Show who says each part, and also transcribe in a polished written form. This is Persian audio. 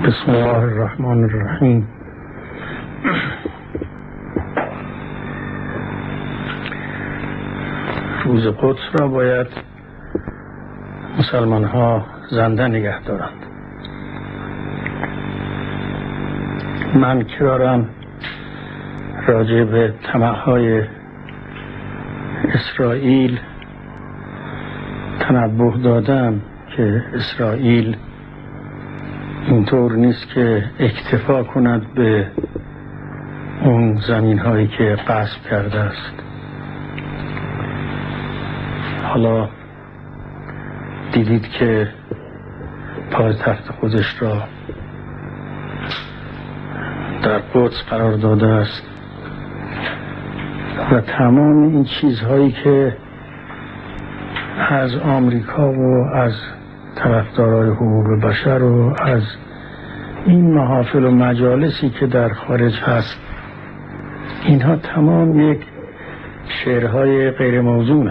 Speaker 1: بسم الله الرحمن الرحیم. روز قدس را باید مسلمان ها زنده نگه دارند. من که دارم راجع به طمع‌های اسرائیل تنبه دادم که اسرائیل اینطور نیست که اکتفا کند به اون زمین هایی که غصب کرده است. حالا دیدید که پایتخت خودش را در قدس قرار داده است و تمام این چیزهایی که از آمریکا و از طرفدارای حقوق بشر و از این محافل و مجالسی که در خارج هست، اینها تمام یک شعرهای غیر موزون